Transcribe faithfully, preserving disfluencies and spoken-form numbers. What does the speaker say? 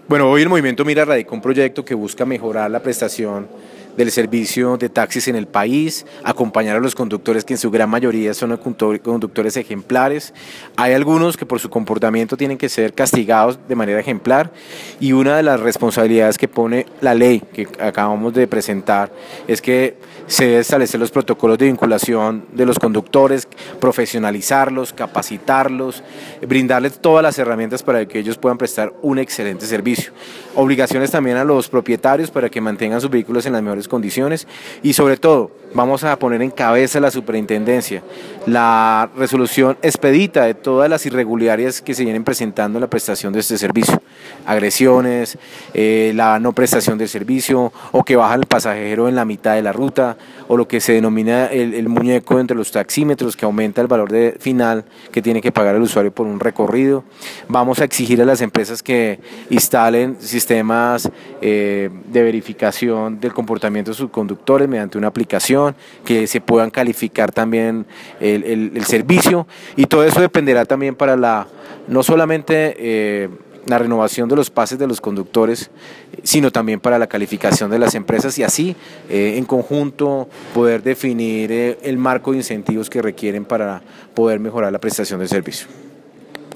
Bueno, hoy el Movimiento Mira radica un proyecto que busca mejorar la prestación del servicio de taxis en el país, acompañar a los conductores que en su gran mayoría son conductores ejemplares. Hay algunos que por su comportamiento tienen que ser castigados de manera ejemplar y una de las responsabilidades que pone la ley que acabamos de presentar es que se debe establecer los protocolos de vinculación de los conductores, profesionalizarlos, capacitarlos, brindarles todas las herramientas para que ellos puedan prestar un excelente servicio. Obligaciones también a los propietarios para que mantengan sus vehículos en las mejores condiciones y sobre todo vamos a poner en cabeza de la superintendencia la resolución expedita de todas las irregularidades que se vienen presentando en la prestación de este servicio, agresiones, eh, la no prestación del servicio o que baja el pasajero en la mitad de la ruta o lo que se denomina el, el muñeco entre los taxímetros que aumenta el valor de, final que tiene que pagar el usuario por un recorrido. Vamos a exigir a las empresas que instalen sistemas eh, de verificación del comportamiento de sus conductores mediante una aplicación, que se puedan calificar también el, el, el servicio y todo eso dependerá también para la, no solamente eh, la renovación de los pases de los conductores, sino también para la calificación de las empresas y así eh, en conjunto poder definir eh, el marco de incentivos que requieren para poder mejorar la prestación del servicio.